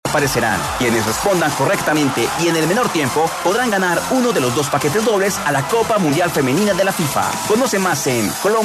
aparecerán. Quienes respondan correctamente y en el menor tiempo podrán ganar uno de los 2 paquetes dobles a la Copa Mundial Femenina de la FIFA. Conoce más en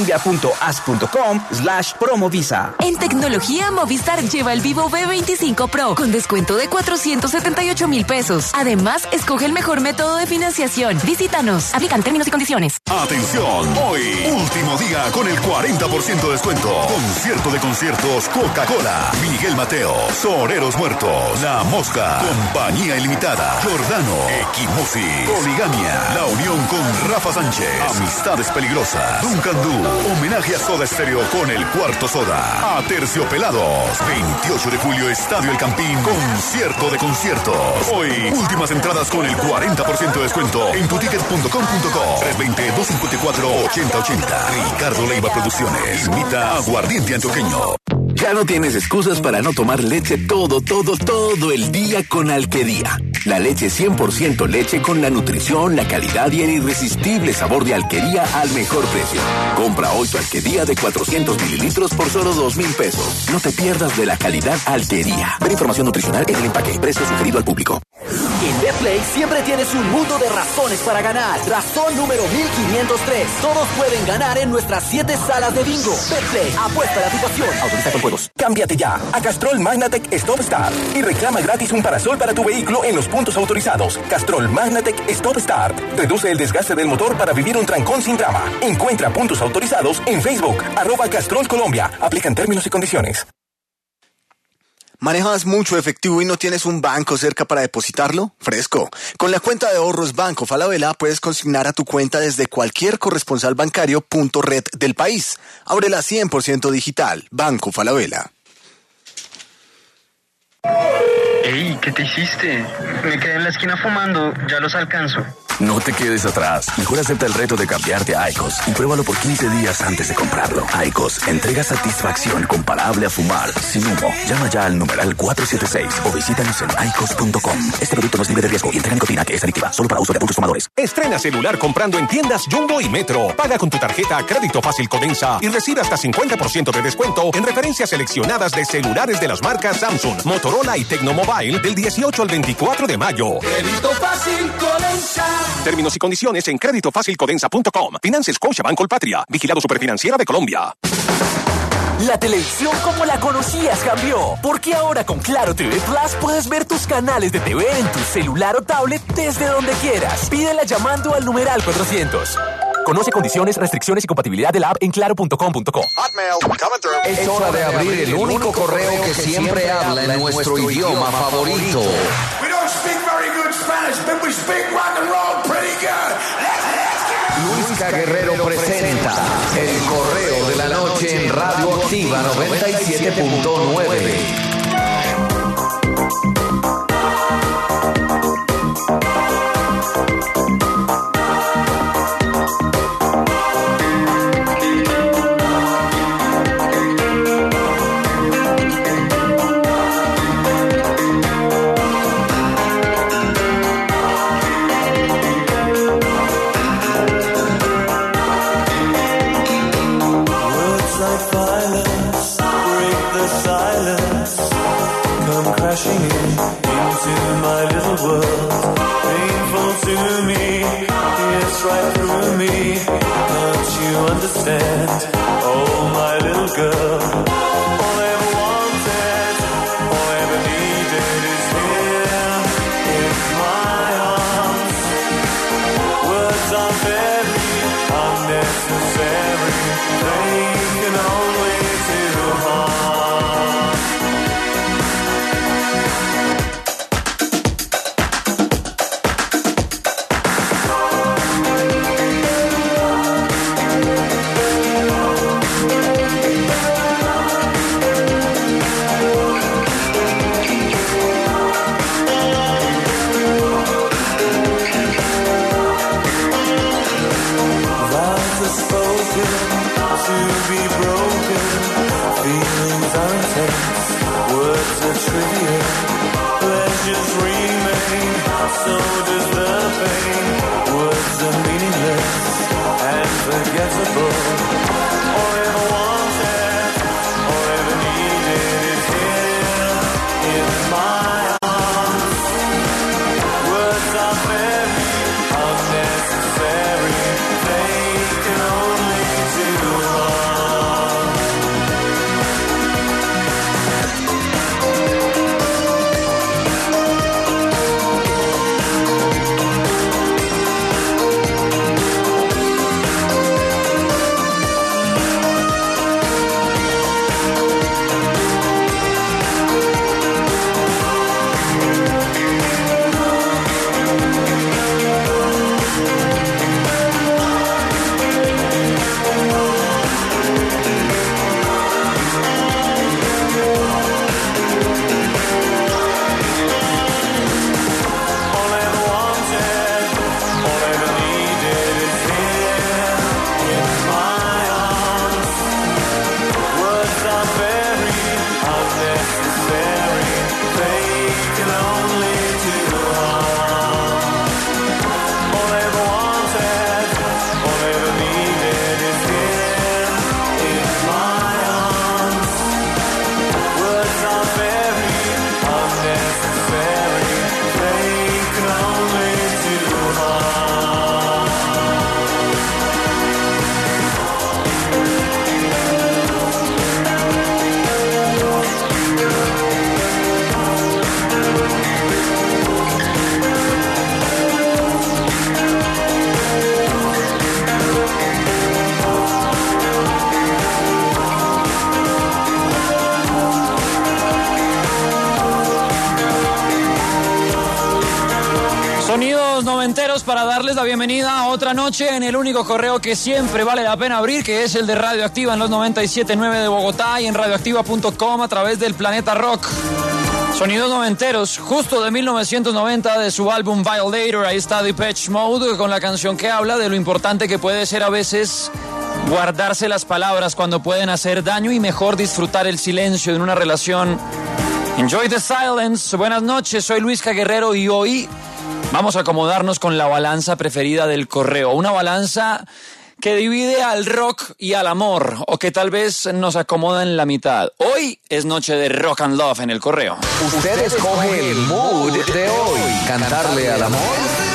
colombia.as.com/promovisa. En tecnología, Movistar lleva el Vivo V25 Pro con descuento de 478,000 pesos. Además, escoge el mejor método de financiación. Visítanos. Aplican términos y condiciones. Atención, hoy, último día con el 40% de descuento. Concierto de conciertos Coca-Cola, Miguel Mateo, Soreros Muertos, La Mosca, Compañía Ilimitada, Giordano, Equimosis, Poligamia, La Unión con Rafa Sánchez, Amistades Peligrosas, Duncan Du, homenaje a Soda Stereo con el Cuarto Soda, Aterciopelados, 28 de julio, Estadio El Campín, concierto de conciertos. Hoy, últimas entradas con el 40% de descuento en tuticket.com.co. 320-254-8080. Ricardo Leiva Producciones. Invita a Aguardiente Antioqueño. Ya no tienes excusas para no tomar leche todo el día con Alquería. La leche 100% leche con la nutrición, la calidad y el irresistible sabor de Alquería al mejor precio. Compra hoy tu Alquería de 400 mililitros por solo 2,000 pesos. No te pierdas de la calidad Alquería. Ver información nutricional en el empaque. Precio sugerido al público. En Betplay siempre tienes un mundo de razones para ganar. Razón número 1503. Todos pueden ganar en nuestras 7 salas de bingo. Betplay, apuesta a la situación. Autoriza con juegos. Cámbiate ya a Castrol Magnatec Stop Start y reclama gratis un parasol para tu vehículo en los puntos autorizados. Castrol Magnatec Stop Start. Reduce el desgaste del motor para vivir un trancón sin drama. Encuentra puntos autorizados en Facebook, @Castrol Colombia. Aplican términos y condiciones. ¿Manejas mucho efectivo y no tienes un banco cerca para depositarlo? Fresco. Con la cuenta de ahorros Banco Falabella puedes consignar a tu cuenta desde cualquier corresponsal bancario .red del país. Ábrela 100% digital. Banco Falabella. Ey, ¿qué te hiciste? Me quedé en la esquina fumando, ya los alcanzo. No te quedes atrás. Mejor acepta el reto de cambiarte a IQOS y pruébalo por 15 días antes de comprarlo. IQOS entrega satisfacción comparable a fumar sin humo. Llama ya al numeral 476 o visítanos en IQOS.com. Este producto no es libre de riesgo y entrega nicotina que es adictiva, solo para uso de adultos fumadores. Estrena celular comprando en tiendas Jumbo y Metro. Paga con tu tarjeta Crédito Fácil Codensa y recibe hasta 50% de descuento en referencias seleccionadas de celulares de las marcas Samsung, Motorola y Tecnomobile del 18 al 24 de mayo. Crédito Fácil Codensa. Términos y condiciones en creditofacilcodensa.com. Financia Scotiabank Colpatria. Vigilado Superfinanciera de Colombia. La televisión como la conocías cambió, porque ahora con Claro TV Plus puedes ver tus canales de TV en tu celular o tablet desde donde quieras. Pídela llamando al numeral 400. Conoce condiciones, restricciones y compatibilidad de la app en claro.com.co. Es hora de abrir el único correo que siempre habla en nuestro idioma favorito. We don't speak very good Spanish, but we speak rock and roll pretty good. Luisca Guerrero presenta El Correo de la Noche en Radio Activa 97.9. Crashing into my little world, painful to me, yes, right through me. Don't you understand? Oh, my little girl, all I ever wanted, all I ever needed is here in my arms. Words are very unnecessary, they can only do harm. Sonidos noventeros para darles la bienvenida a otra noche en el único correo que siempre vale la pena abrir, que es el de Radioactiva en los 97.9 de Bogotá y en radioactiva.com a través del Planeta Rock. Sonidos noventeros, justo de 1990 de su álbum Violator. Ahí está Depeche Mode con la canción que habla de lo importante que puede ser a veces guardarse las palabras cuando pueden hacer daño y mejor disfrutar el silencio en una relación. Enjoy the silence. Buenas noches, soy Luisca Guerrero y hoy vamos a acomodarnos con la balanza preferida del correo. Una balanza que divide al rock y al amor, o que tal vez nos acomoda en la mitad. Hoy es noche de rock and love en el correo. Usted escoge el mood de hoy. ¿Cantarle al amor?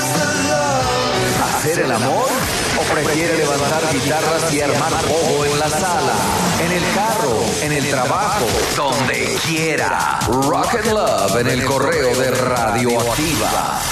¿Hacer el amor? ¿O prefiere levantar guitarras y armar pogo en la sala, en el carro, en el trabajo, donde quiera? Rock and love en el correo de Radioactiva.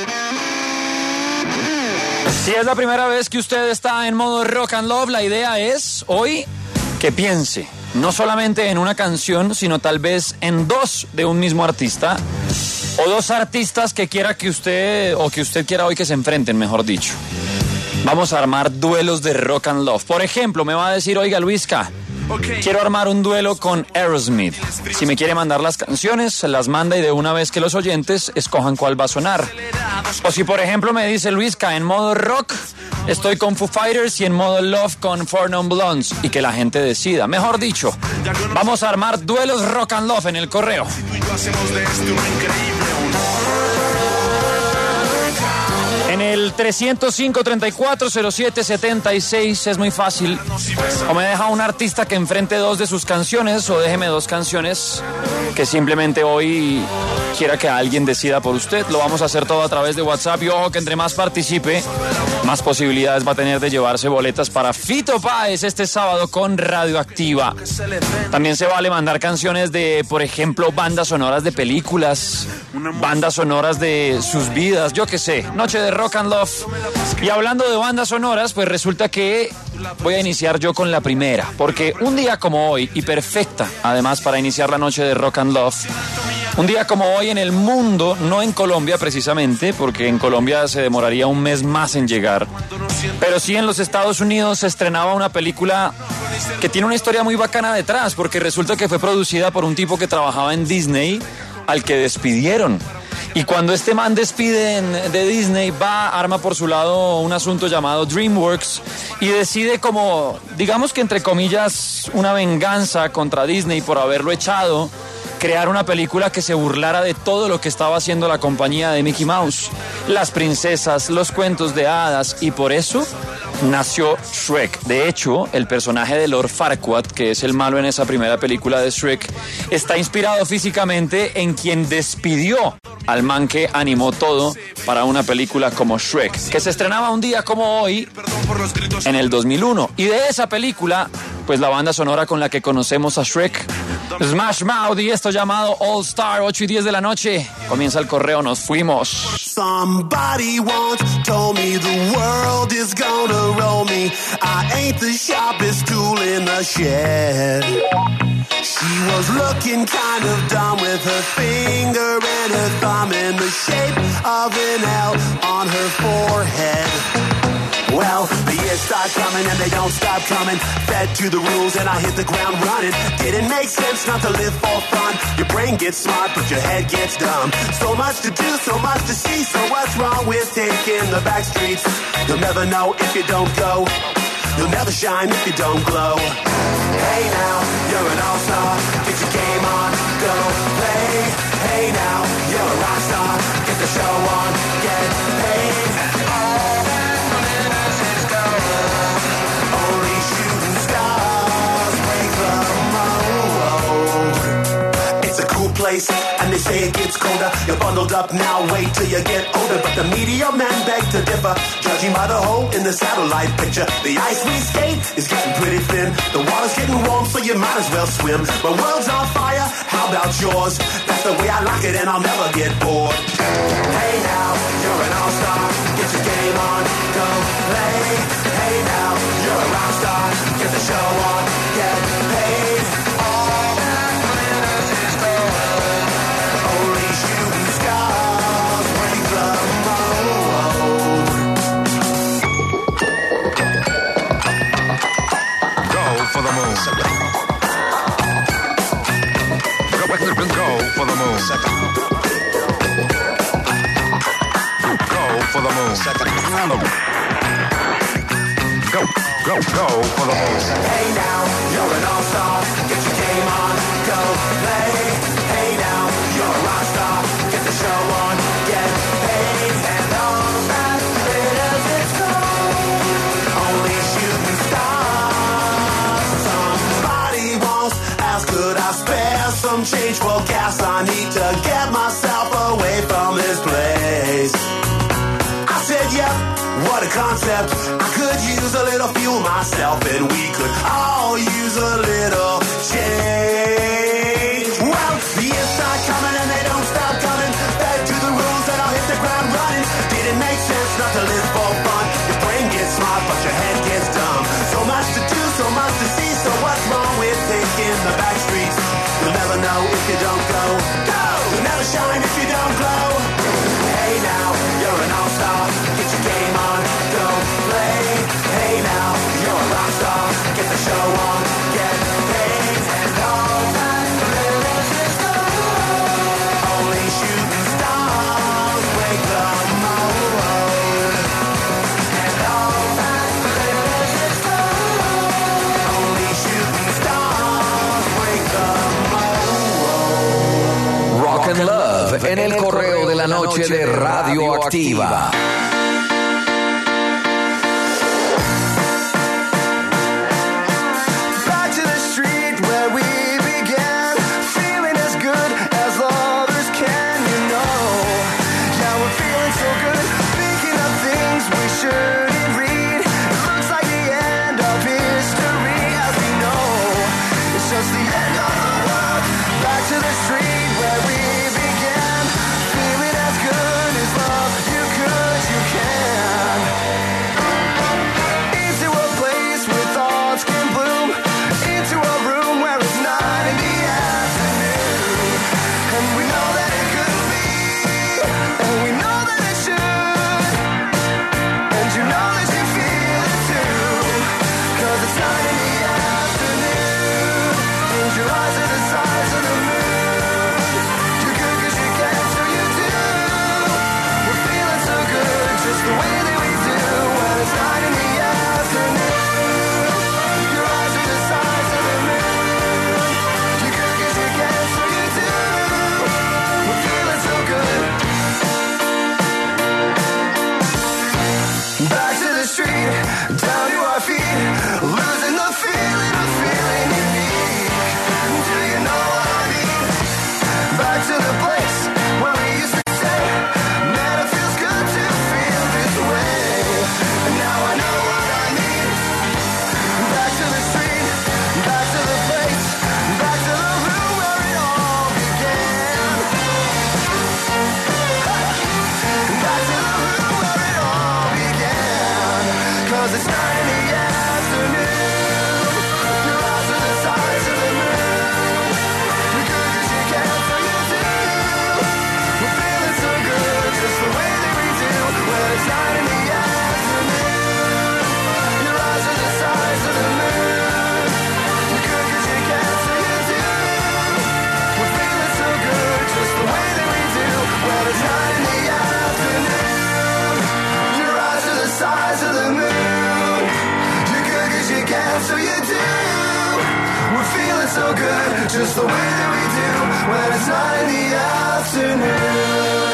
Si es la primera vez que usted está en modo rock and love, la idea es hoy que piense no solamente en una canción, sino tal vez en dos de un mismo artista o dos artistas que quiera que usted o que usted quiera hoy que se enfrenten, mejor dicho. Vamos a armar duelos de rock and love. Por ejemplo, me va a decir, oiga Luisca, quiero armar un duelo con Aerosmith. Si me quiere mandar las canciones, se las manda y de una vez que los oyentes escojan cuál va a sonar. O si por ejemplo me dice Luisca, en modo rock estoy con Foo Fighters y en modo love con Four Non Blondes, y que la gente decida. Mejor dicho, vamos a armar duelos rock and love en el correo. En el 305-3407-76 es muy fácil. O me deja un artista que enfrente dos de sus canciones, o déjeme dos canciones que simplemente hoy quiera que alguien decida por usted. Lo vamos a hacer todo a través de WhatsApp y ojo que entre más participe, más posibilidades va a tener de llevarse boletas para Fito Páez este sábado con Radioactiva. También se vale mandar canciones de, por ejemplo, bandas sonoras de películas, bandas sonoras de sus vidas, yo qué sé, noche de rock and love. Y hablando de bandas sonoras, pues resulta que voy a iniciar yo con la primera, porque un día como hoy, y perfecta además para iniciar la noche de rock and love, un día como hoy en el mundo, no en Colombia precisamente, porque en Colombia se demoraría un mes más en llegar, pero sí en los Estados Unidos se estrenaba una película que tiene una historia muy bacana detrás, porque resulta que fue producida por un tipo que trabajaba en Disney, al que despidieron. Y cuando este man despiden de Disney, arma por su lado un asunto llamado DreamWorks y decide como, digamos que entre comillas, una venganza contra Disney por haberlo echado, crear una película que se burlara de todo lo que estaba haciendo la compañía de Mickey Mouse, las princesas, los cuentos de hadas, y por eso nació Shrek. De hecho, el personaje de Lord Farquaad, que es el malo en esa primera película de Shrek, está inspirado físicamente en quien despidió al man que animó todo para una película como Shrek, que se estrenaba un día como hoy en el 2001. Y de esa película, pues la banda sonora con la que conocemos a Shrek, Smash Mouth, y esto llamado All Star, 8 y 10 de la noche. Comienza el correo, nos fuimos. Somebody once told me the world is gonna roll me. I ain't the sharpest tool in the shed. She was looking kind of dumb with her finger and her thumb in the shape of an L on her forehead. Well, the years start coming and they don't stop coming. Fed to the rules and I hit the ground running. Didn't make sense not to live for fun. Your brain gets smart but your head gets dumb. So much to do, so much to see. So what's wrong with taking the back streets? You'll never know if you don't go. You'll never shine if you don't glow. Hey now, you're an all-star. Get your game on, go play. Hey now, you're a rock star. Get the show on, get paid. All that glitters is gold. Only shooting stars break the mold. It's a cool place, and they say it gets colder. You're bundled up now, wait till you get older. But the media men beg to differ. Judging by the hole in the satellite picture, the ice we skate is getting pretty thin. The water's getting warm, so you might as well swim. My world's on fire, how about yours? That's the way I like it, and I'll never get bored. Hey now, you're an all-star. Get your game on, go play. Hey now, you're a rock star. Get the show on, get paid. All that glitters is gold. Only shooting stars break the mold. Go for the whole. Hey now, you're an all-star. Get your game on, go play. Hey now, you're a rock star. Get the show on, get paid. And all that glitters is gold. Only shooting stars. Somebody once asked, could I spare some change for gas? I need to get myself away from this place. I said, yep, what a concept. I could use a little fuel myself, and we could all use a little change. Well, the years start coming and they don't stop coming. Back to the rules and I'll hit the ground running. Did it make sense not to live for fun? Your brain gets smart, but your head gets dumb. So much to do, so much to see. So what's wrong with taking the back streets? You'll never know if you don't go. Go! You'll never shine if you don't glow. Hey now, you're an all-star. Get your game on, go play. Hey now, you're a rock star. Get the show on, get paid. And all that glitters is gold. Only shooting stars break the mold. And all that glitters is gold. Only shooting stars break the mold. Rock and Love en el correo de la noche de Radioactiva. Just the way that we do when it's not in the afternoon.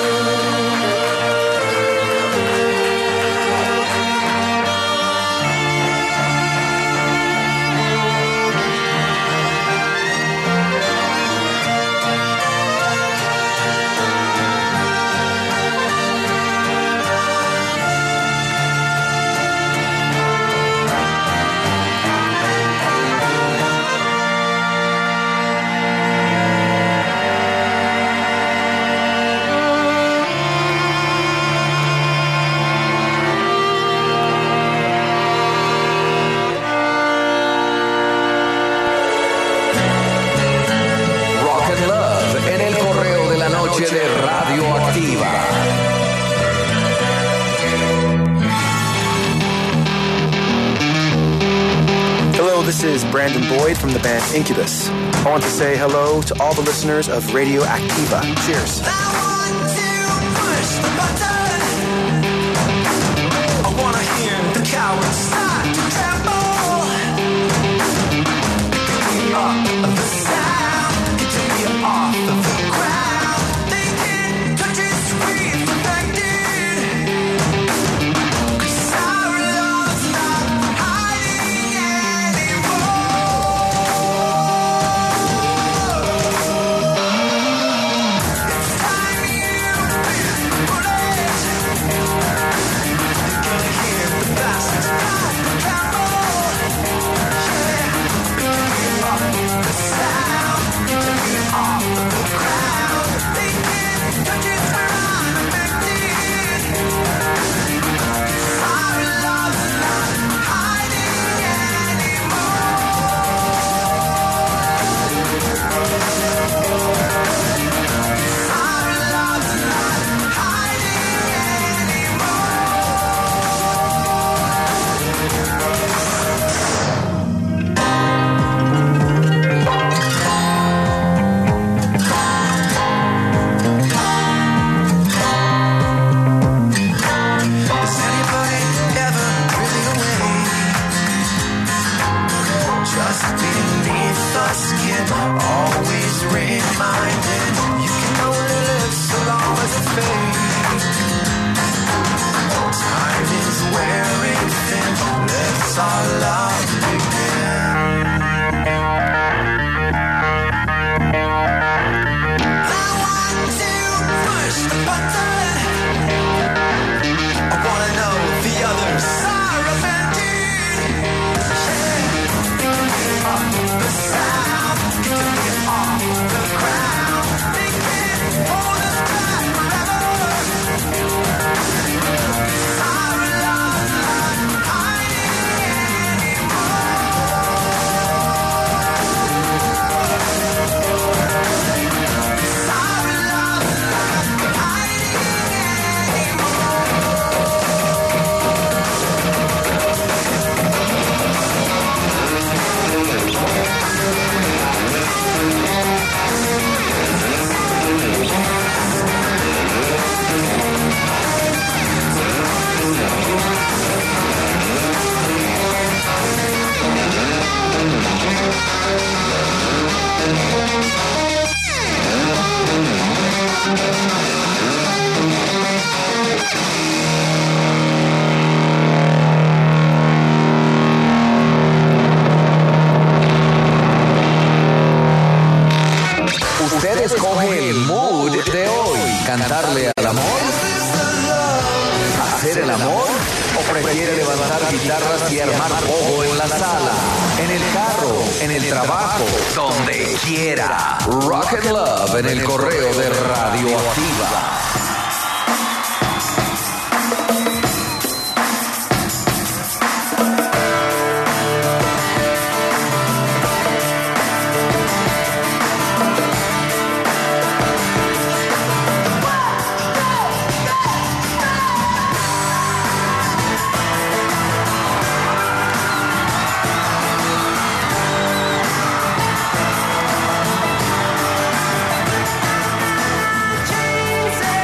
De Radioactiva. Hello, this is Brandon Boyd from the band Incubus. I want to say hello to all the listeners of Radioactiva. Cheers. Escoge el mood de hoy. ¿Cantarle al amor? ¿Hacer el amor? ¿O prefiere levantar guitarras y armar pogo en la sala, en el carro, en el trabajo, donde quiera? Rock and Love en el correo de Radioactiva. Jesus.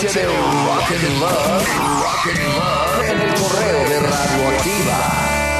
noche de Rock and Love en el correo de Radioactiva.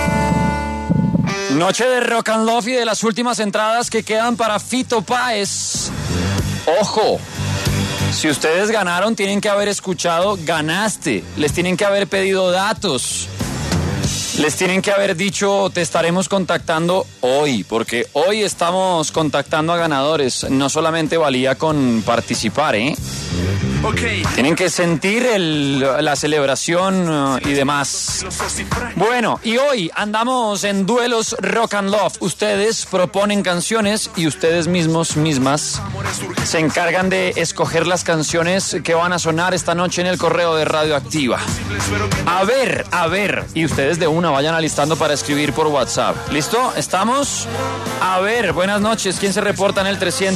Noche de Rock and Love y de las últimas entradas que quedan para Fito Páez. Ojo, si ustedes ganaron tienen que haber escuchado ganaste, les tienen que haber pedido datos, les tienen que haber dicho te estaremos contactando hoy, porque hoy estamos contactando a ganadores, no solamente valía con participar, Okay. Tienen que sentir la celebración y demás. Bueno, y hoy andamos en duelos Rock and Love. Ustedes proponen canciones y ustedes mismas se encargan de escoger las canciones que van a sonar esta noche en el correo de Radioactiva. A ver, y ustedes de una vayan alistando para escribir por WhatsApp. ¿Listo? ¿Estamos? A ver, buenas noches. ¿Quién se reporta en el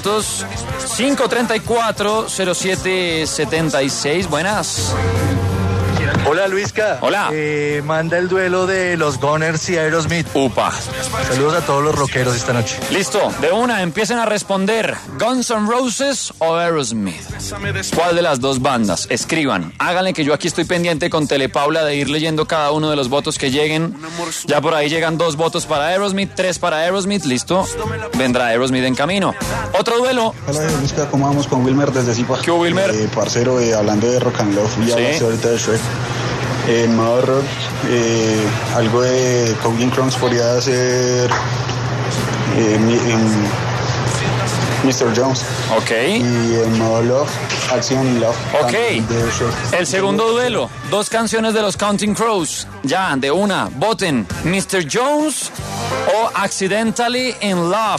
300-534-0776? Buenas. Hola Luisca. Hola. Manda el duelo de los Gunners y Aerosmith. Upa. Saludos a todos los rockeros esta noche. Listo, de una, empiecen a responder. Guns N' Roses o Aerosmith. ¿Cuál de las dos bandas? Escriban. Háganle que yo aquí estoy pendiente con Telepaula de ir leyendo cada uno de los votos que lleguen. Ya por ahí llegan 2 votos para Aerosmith, 3 para Aerosmith. Listo. Vendrá Aerosmith en camino. Otro duelo. Hola Luisca, ¿cómo vamos con Wilmer desde Zipa? ¿Qué hubo, Wilmer? Parcero, hablando de Rock and Love, ya hablaste ahorita de Shrek. En modo rock, algo de Counting Crows podría ser Mr. Jones. Ok. Y en modo Love, Action Love. Ok. El segundo duelo, 2 canciones de los Counting Crows. Ya, de una, voten Mr. Jones o Accidentally in Love.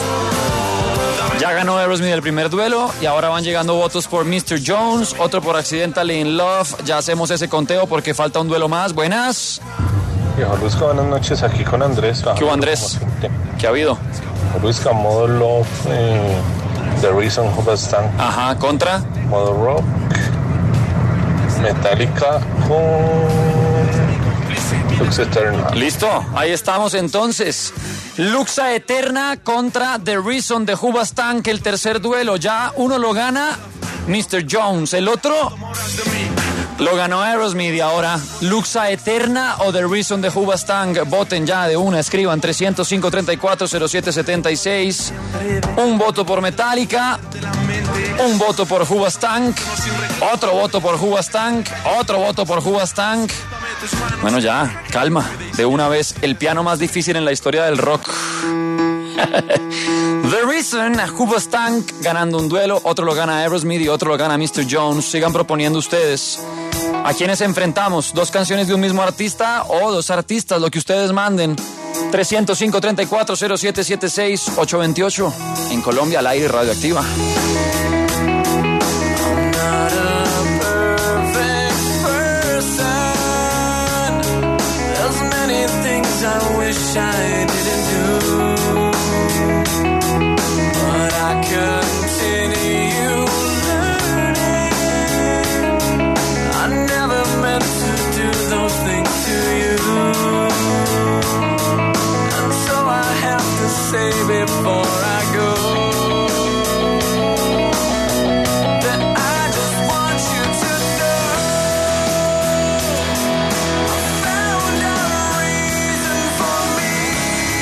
Ya ganó Aerosmith el primer duelo y ahora van llegando votos por Mr. Jones, otro por Accidentally in Love. Ya hacemos ese conteo porque falta un duelo más. Buenas. Luisca, buenas noches, aquí con Andrés. ¿Qué hubo, Andrés? ¿Qué ha habido? Luisca, modo Love, The Reason Who Stand. Ajá, contra. Modo Rock, Metallica con Lux Eterna. Listo, ahí estamos entonces. Luxa Eterna contra The Reason de Hoobastank, el tercer duelo. Ya uno lo gana Mr. Jones, el otro lo ganó Aerosmith. Y ahora Luxa Eterna o The Reason de Hoobastank. Voten ya de una, escriban 300-534-0776. Un voto por Metallica, un voto por Hoobastank, otro voto por Hoobastank, otro voto por Hoobastank. Bueno, ya, calma. De una vez, el piano más difícil en la historia del rock. The Reason, Hoobastank ganando un duelo, otro lo gana Aerosmith y otro lo gana Mr. Jones. Sigan proponiendo ustedes. ¿A quiénes enfrentamos? ¿2 canciones de un mismo artista o 2 artistas? Lo que ustedes manden. 305-34-0776, 828. En Colombia, al aire, Radioactiva. I wish I didn't do, but I continue learning. I never meant to do those things to you, and so I have to say before I go that I just want you to know I found out a reason for me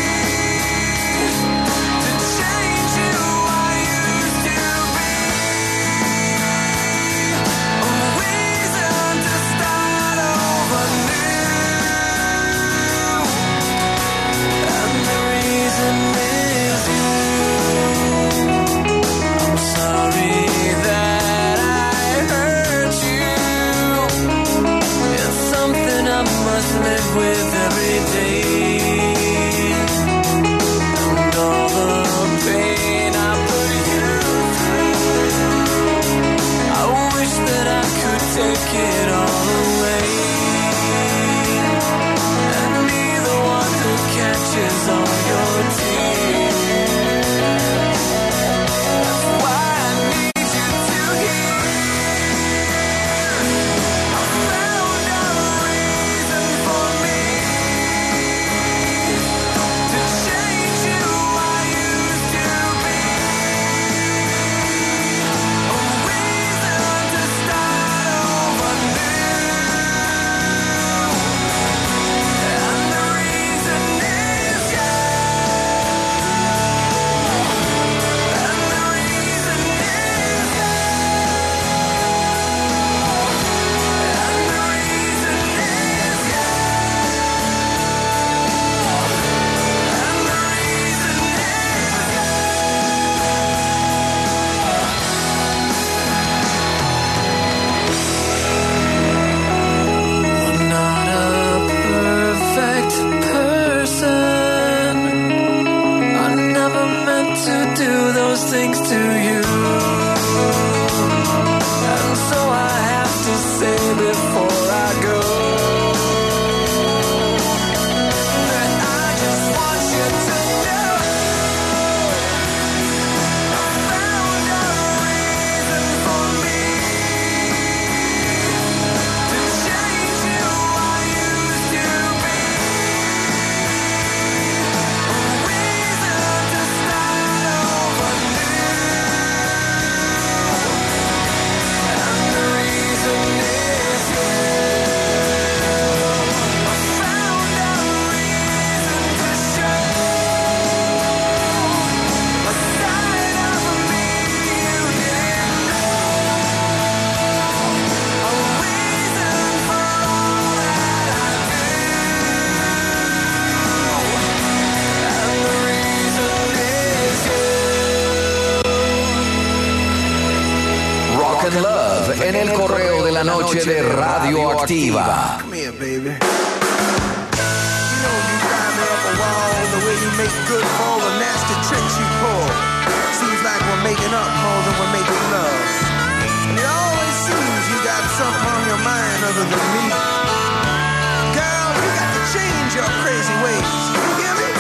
Rock and Love en el correo de la noche de Radioactiva. Come here, baby. You know you drive me up a wall the way you make good for all the nasty tricks you pull. Seems like we're making up more than we're making love. And it always seems you got something on your mind other than me. Girl, you got to change your crazy ways. You hear me?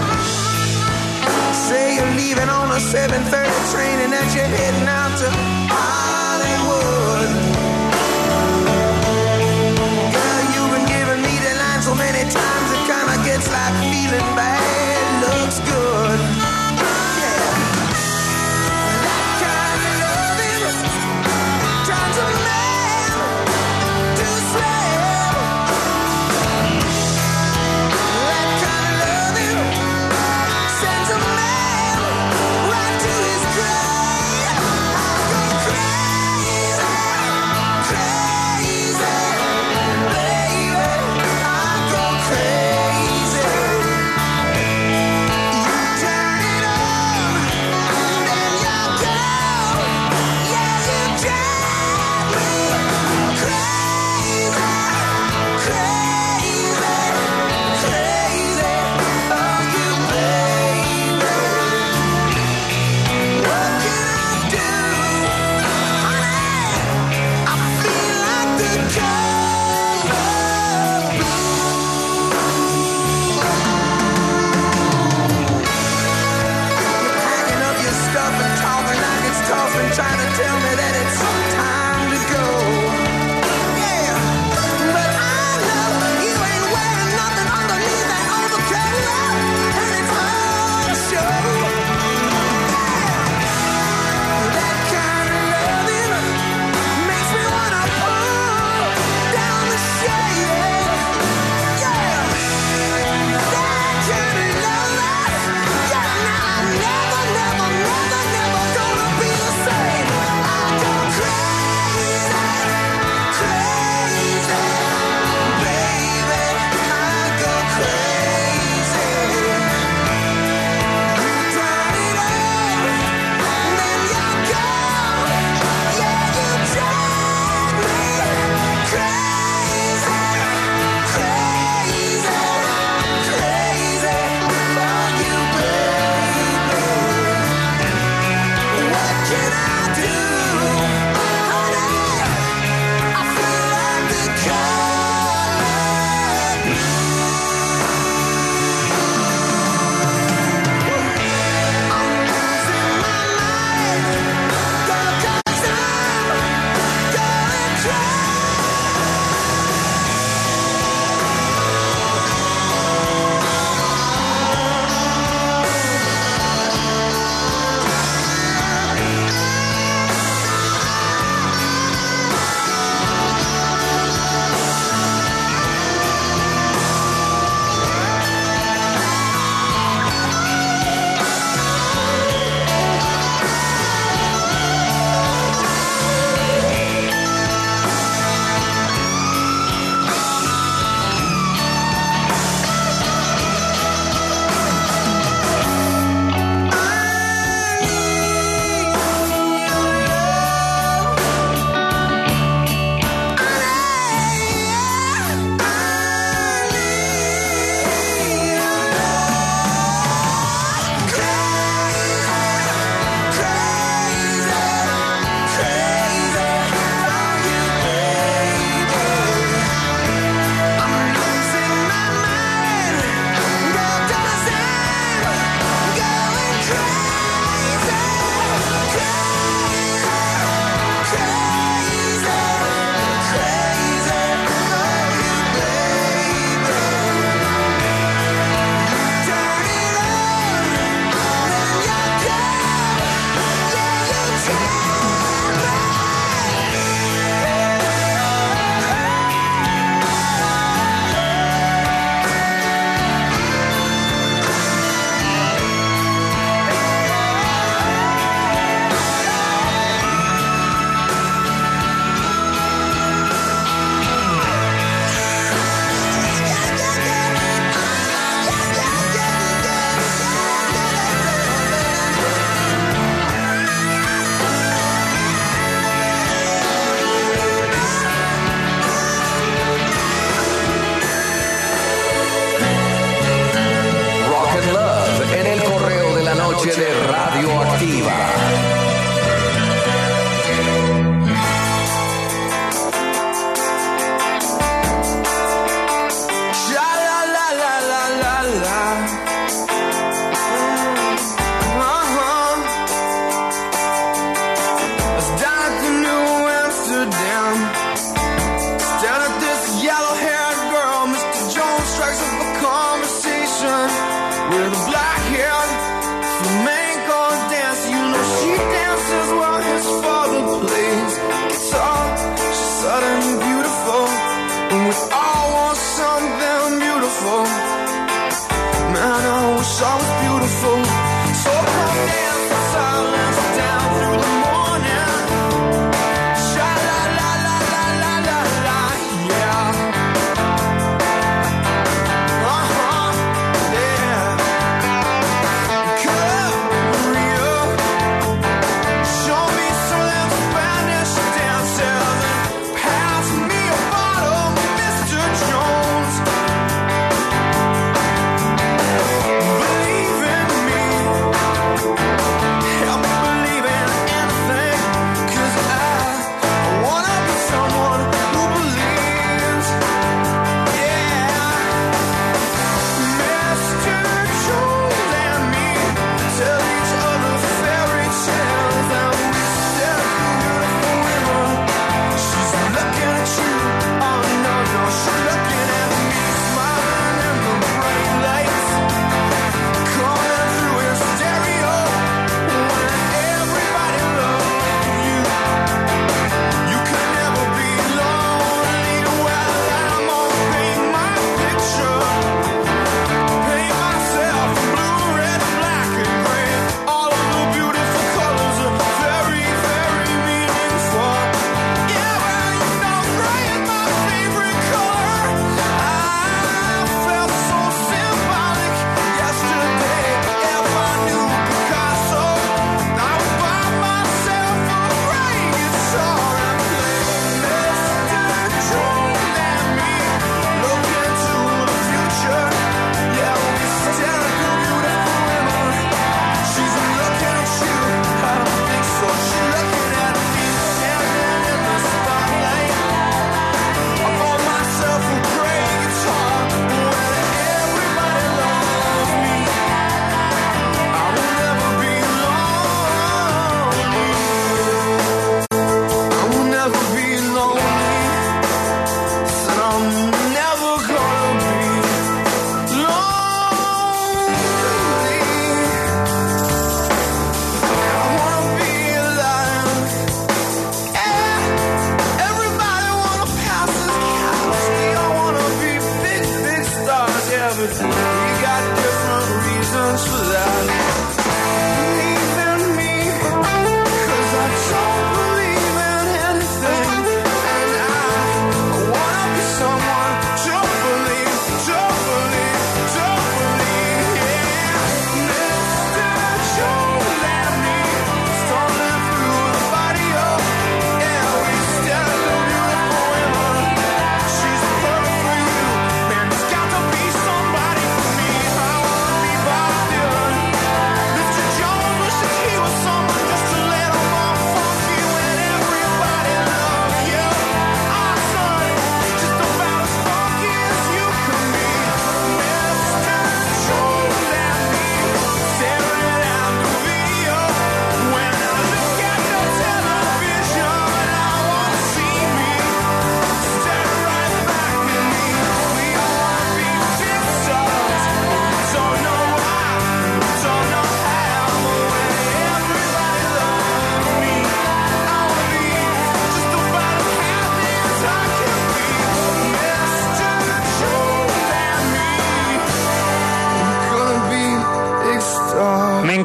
Say you're leaving on a 7:30 train and that you're heading out to Hollywood. Girl, you've been giving me the line so many times it kinda gets like feeling bad looks good. Yeah. That kind of loving turns a man to slave. That kind of loving sends a man right to his grave. I go crazy, crazy, baby. I go crazy. You turn it on, and then you go. Yeah, you drive me crazy, crazy, crazy. Oh, you baby. What can I do? Honey, I feel like the cold You're packing up your stuff and talking like it's tough and trying to tell me that it's time to go. Yeah, but I know you ain't wearing nothing underneath that overcoat, and it's hard to show. That kind of loving makes me wanna pull down the shade. Yeah, that kind of loving. Yeah, now I'm never, never, never, never gonna be the same. I go crazy.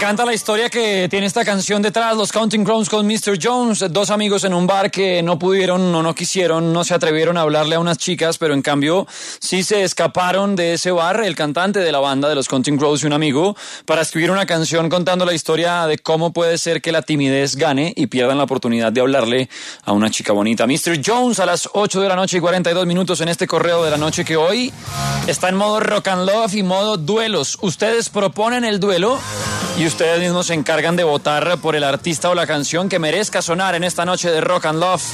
encanta la historia que tiene esta canción detrás, los Counting Crows con Mr. Jones, dos amigos en un bar que no pudieron o no quisieron, no se atrevieron a hablarle a unas chicas, pero en cambio sí se escaparon de ese bar, el cantante de la banda de los Counting Crows y un amigo, para escribir una canción contando la historia de cómo puede ser que la timidez gane y pierdan la oportunidad de hablarle a una chica bonita. Mr. Jones a las 8 de la noche y 42 minutos en este correo de la noche que hoy está en modo rock and love y modo duelos. Ustedes proponen el duelo y ustedes mismos se encargan de votar por el artista o la canción que merezca sonar en esta noche de Rock and Love.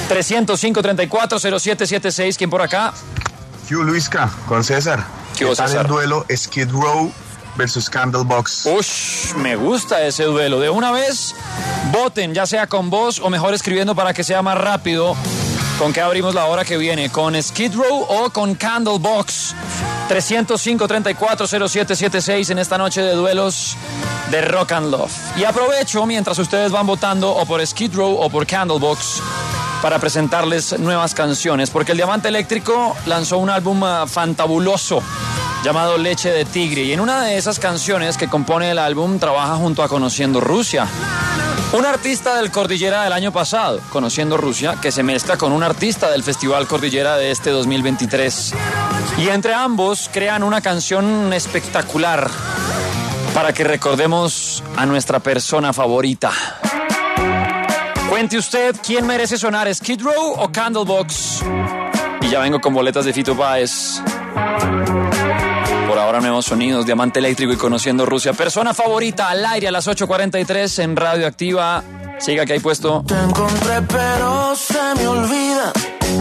305-340776, ¿quién por acá? Yo, Luisca, con César. ¿Qué tal el duelo Skid Row versus Candlebox? Ush, me gusta ese duelo. De una vez, voten, ya sea con voz o mejor escribiendo para que sea más rápido. ¿Con qué abrimos la hora que viene? ¿Con Skid Row o con Candlebox? 305-340776 en esta noche de duelos de Rock and Love. Y aprovecho mientras ustedes van votando o por Skid Row o por Candlebox para presentarles nuevas canciones, porque el Diamante Eléctrico lanzó un álbum fantabuloso llamado Leche de Tigre, y en una de esas canciones que compone el álbum trabaja junto a Conociendo Rusia, un artista del Cordillera del año pasado, Conociendo Rusia, que se mezcla con un artista del Festival Cordillera de este 2023. Y entre ambos crean una canción espectacular para que recordemos a nuestra persona favorita. Cuente usted quién merece sonar, Skid Row o Candlebox. Y ya vengo con boletas de Fito Páez. Por ahora nuevos sonidos, Diamante Eléctrico y Conociendo Rusia. Persona favorita al aire a las 8:43 en Radio Activa. Siga que hay puesto. Te encontré pero se me olvida.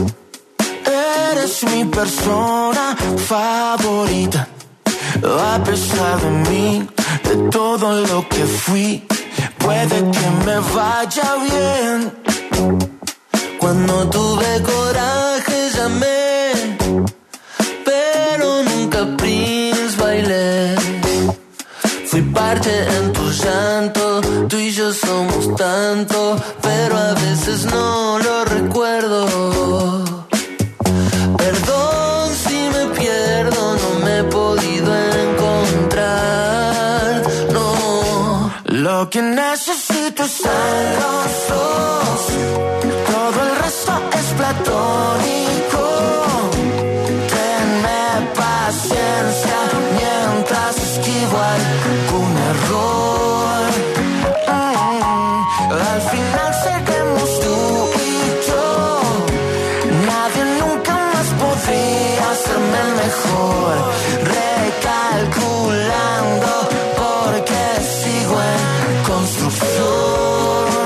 Eres mi persona favorita. A pesar de mí, de todo lo que fui, puede que me vaya bien. Cuando tuve coraje llamé, pero nunca Prince bailé. Fui parte en tu llanto, tú y yo somos tanto, pero a veces no lo recuerdo. Perdón si me pierdo, no me he podido encontrar, no. Lo que necesito es los dos, todo el resto es platónico. Tenme paciencia mientras esquivo algún error. Al final seremos tú y yo. Nadie nunca más podría hacerme mejor. Recalculando porque sigo en construcción.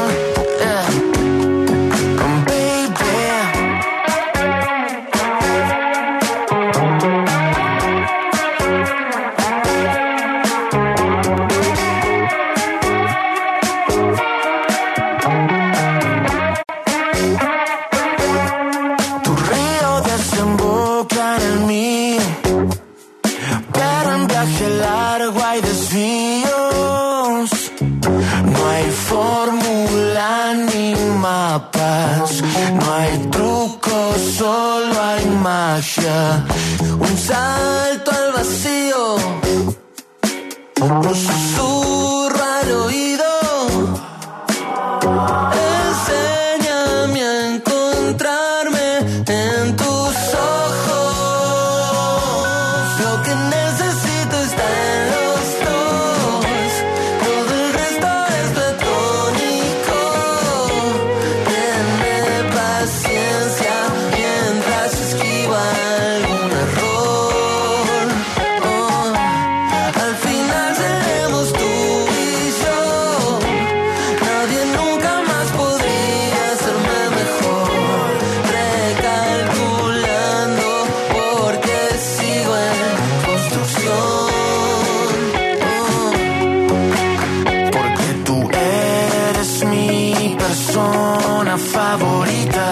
No hay truco, solo hay magia. Un salto al vacío, un susurro al oído. Enséñame a encontrarme en tus ojos. Lo que necesito está en los dos. Todo el resto es platónico. Tenme paciencia mientras esquivo algún error. Al final seremos tú y yo. Nadie nunca más podría hacerme mejor. Recalculando porque sigo en construcción. Porque tú eres mi persona favorita.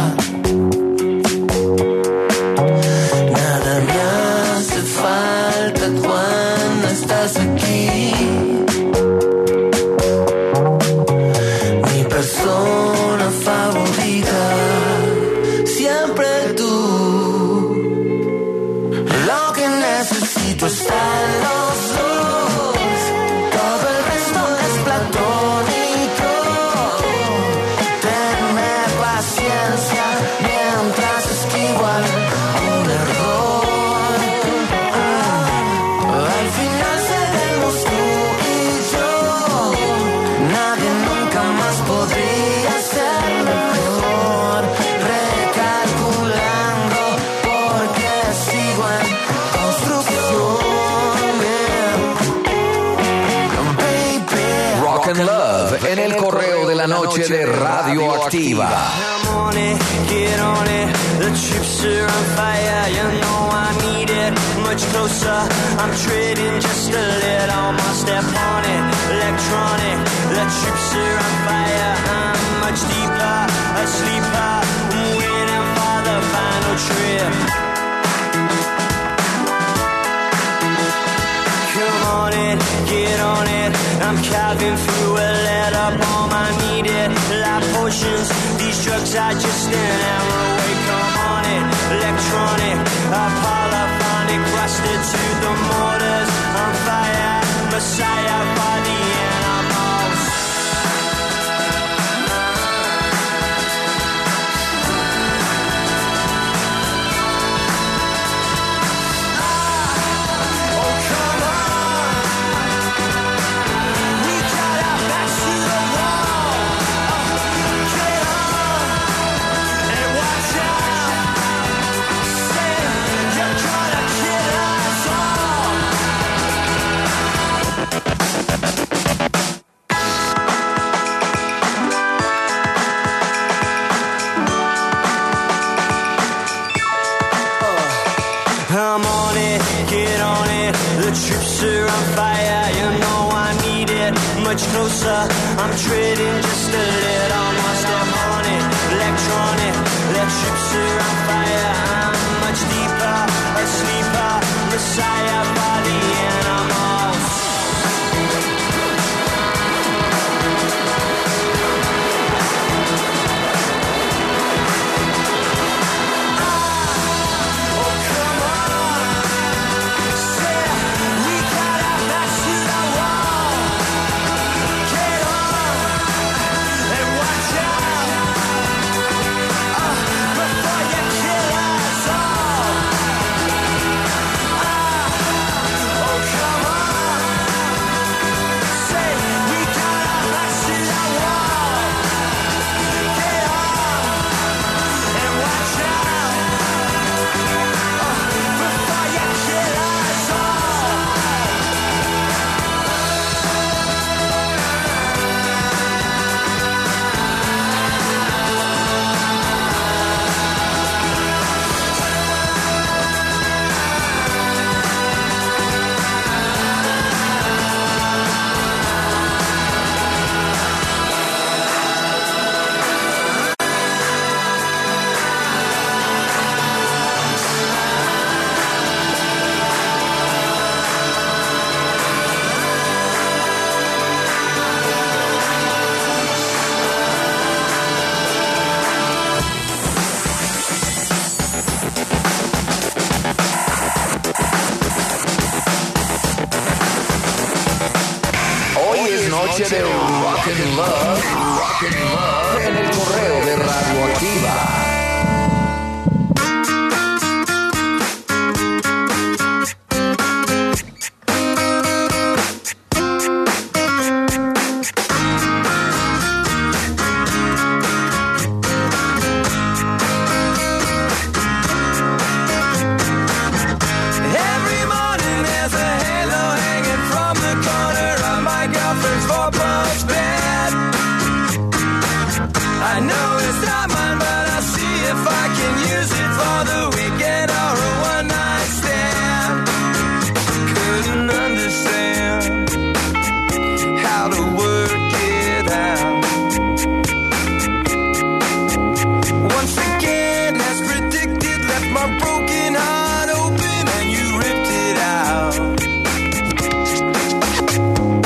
Nada me hace falta cuando estás aquí. Mi persona favorita, siempre tú. Lo que necesito está en los dos. Todo el resto noche de Radioactiva. I'm on it, get on it. The chips are on fire, you know I need it. Much closer, I'm trading just a little more. Step on it, electronic. The chips are on fire, I'm much deeper, a sleeper. I'm waiting for the final trip. Come on it, get on it. I'm carving through a letter bomb. I need it, like potions. These drugs are just an hour away. Come on it, electronic, polyphonic, rusted to the mortars. On fire, Messiah for the animals. I'm on it, get on it. The troops are on fire, you know I need it. Much closer, I'm trading just a little more. Step on it, electronic. The troops are on fire, I'm much deeper, a sleeper. Messiah for the animals. Noche de Rock and Love en el correo de Radioactiva.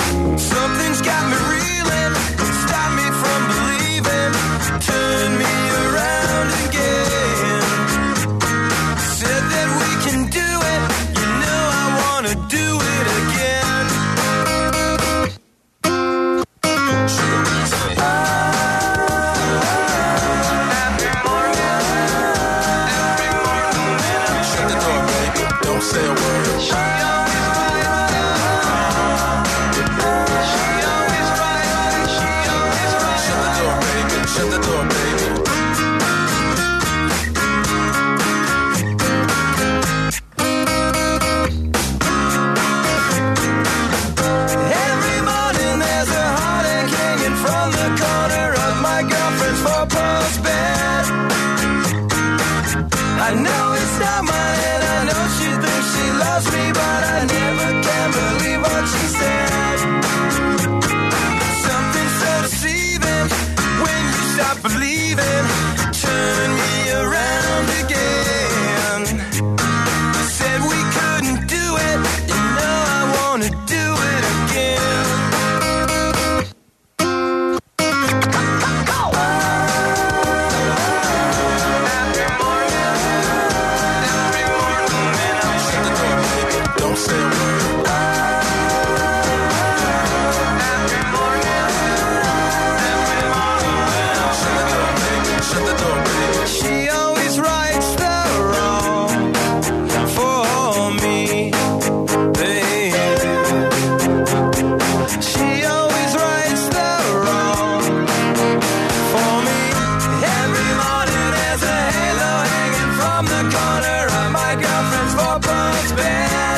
Something's got me reeling, stop me from believing, turn me Bumper's bad. I know it's not mine, and I know she thinks she loves me, but I never can believe what she said. Something's so deceiving when you stop believing. Turn me around again. Said we couldn't do it, you know I wanna do it again. Don't say a word. Every morning, shut the door, baby. She always rights the wrong for me, baby. She always rights the wrong for me. Every morning there's a halo hanging from the corner of my girlfriend's four-post bed.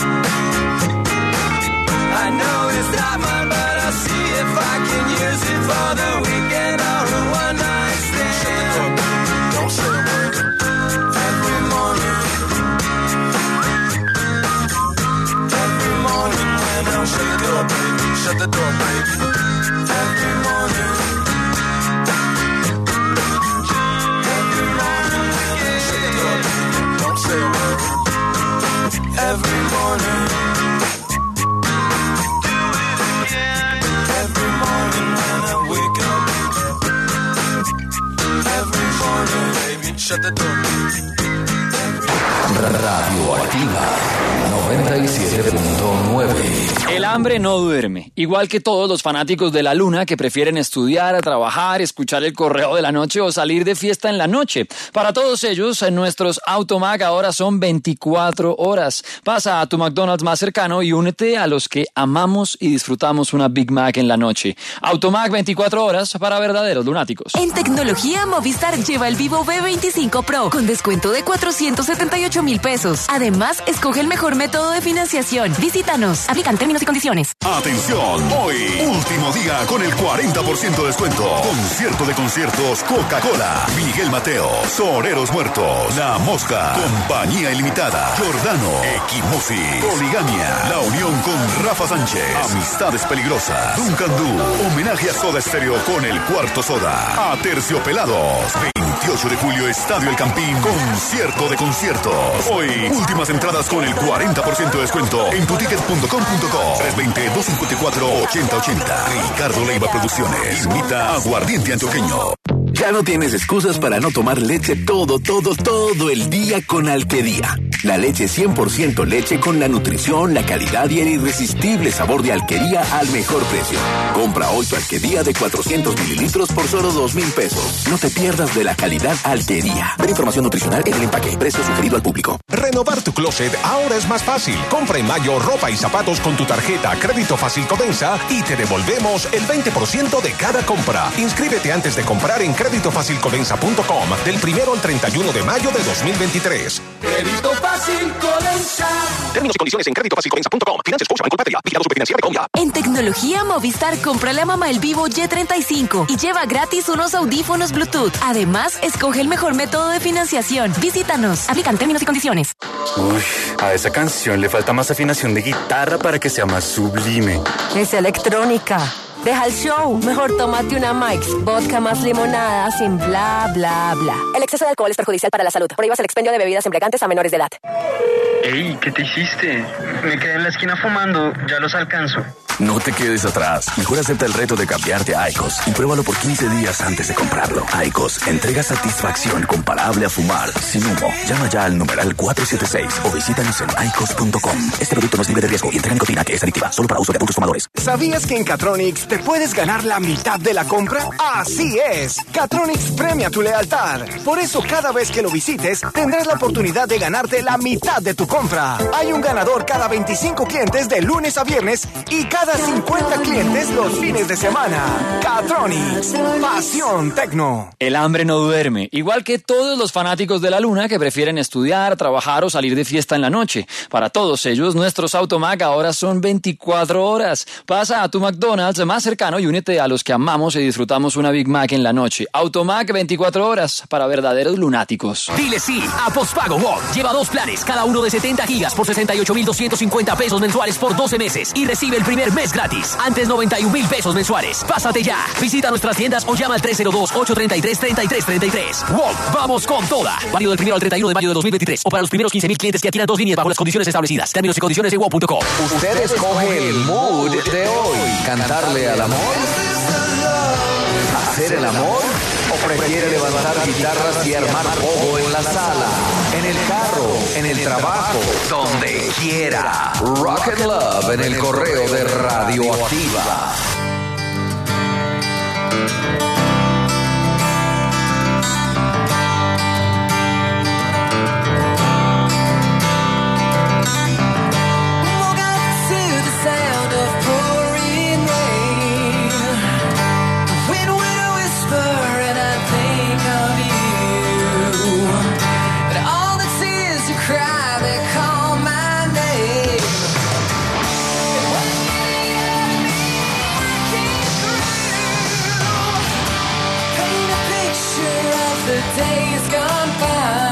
I know it's not mine, but I'll see if I can use it for the weekend or a one-night stand. Don't say a word. Every morning when I'm shut the door, baby. Shut the door, baby. Every morning yeah. Shut the door, baby. Don't say a word. Every morning. Every morning when I wake up. Every morning, baby, shut the door. Radioactiva 97.9. El hambre no duerme, igual que todos los fanáticos de la luna que prefieren estudiar, trabajar, escuchar el correo de la noche o salir de fiesta en la noche. Para todos ellos, nuestros Automag ahora son 24 horas. Pasa a tu McDonald's más cercano y únete a los que amamos y disfrutamos una Big Mac en la noche. Automag 24 horas para verdaderos lunáticos. En tecnología, Movistar lleva el Vivo V25 Pro con descuento de 478,000 pesos. Además, escoge el mejor método de financiación. Visítanos. Aplican términos y condiciones. Atención, hoy, último día con el 40% de descuento. Concierto de conciertos Coca-Cola, Miguel Mateo, Soreros Muertos, La Mosca, Compañía Ilimitada, Giordano, Equimosis, Poligamia, La Unión con Rafa Sánchez, Amistades Peligrosas, Duncan Du, homenaje a Soda Stereo con el Cuarto Soda, Aterciopelados, 28 de julio, Estadio El Campín, concierto de conciertos. Hoy, últimas entradas con el 40% de descuento en tuticket.com.co. 320-254-8080. Ricardo Leiva Producciones. Invita a Aguardiente Antioqueño. Ya no tienes excusas para no tomar leche todo el día con Alquería. La leche 100% leche con la nutrición, la calidad y el irresistible sabor de Alquería al mejor precio. Compra hoy tu Alquería de 400 mililitros por solo 2,000 pesos. No te pierdas de la calidad Alquería. Ver información nutricional en el empaque. Precio sugerido al público. Renovar tu closet ahora es más fácil. Compra en mayo ropa y zapatos con tu tarjeta Crédito Fácil Codensa y te devolvemos el 20% de cada compra. Inscríbete antes de comprar en creditofacilcodensa.com del 1 al 31 de mayo de 2023. Crédito Fácil Codensa. Términos y condiciones en creditofacilcodensa.com. Financias Scotiabank Colpatria. Vigilado Superfinanciera de Colombia. En tecnología, Movistar, cómprale a mamá el Vivo Y35 y lleva gratis unos audífonos Bluetooth. Además, escoge el mejor método de financiación. Visítanos. Aplican términos y condiciones. Uy, a esa canción le falta más afinación de guitarra para que sea más sublime. Es electrónica. Deja el show. Mejor tómate una Mike's. Vodka más limonada sin bla, bla, bla. El exceso de alcohol es perjudicial para la salud. Prohíbas el expendio de bebidas embriagantes a menores de edad. Ey, ¿qué te hiciste? Me quedé en la esquina fumando. Ya los alcanzo. No te quedes atrás. Mejor acepta el reto de cambiarte a IQOS y pruébalo por 15 días antes de comprarlo. IQOS entrega satisfacción comparable a fumar sin humo. Llama ya al numeral 476 o visítanos en IQOS.com. Este producto no es libre de riesgo y entrega nicotina que es adictiva, solo para uso de adultos fumadores. ¿Sabías que en Catronics te puedes ganar la mitad de la compra? ¡Así es! Catronics premia tu lealtad. Por eso cada vez que lo visites tendrás la oportunidad de ganarte la mitad de tu compra. Hay un ganador cada 25 clientes de lunes a viernes y cada cada 50 clientes los fines de semana. Catronics, pasión tecno. El hambre no duerme, igual que todos los fanáticos de la luna que prefieren estudiar, trabajar o salir de fiesta en la noche. Para todos ellos, nuestros Automac ahora son 24 horas. Pasa a tu McDonald's más cercano y únete a los que amamos y disfrutamos una Big Mac en la noche. Automac 24 horas para verdaderos lunáticos. Dile sí a Postpago WOM. Lleva 2 planes, cada uno de 70 gigas por 68,250 pesos mensuales por 12 meses y recibe el primer mes gratis. Antes 91,000 pesos mensuales. Pásate ya. Visita nuestras tiendas o llama al 302-833-3333. WOM, vamos con toda. Válido del 1 al 31 de mayo de 2023 o para los primeros 15,000 clientes que adquieran 2 líneas bajo las condiciones establecidas. Términos y condiciones en WOM.com. Usted escoge el mood de hoy. ¿Cantarle al amor? ¿Hacer el amor? ¿O prefiere levantar guitarras y armar pogo en la sala, en el carro, en el trabajo, donde quiera? Rock and Love en el correo de Radioactiva. Days gone by.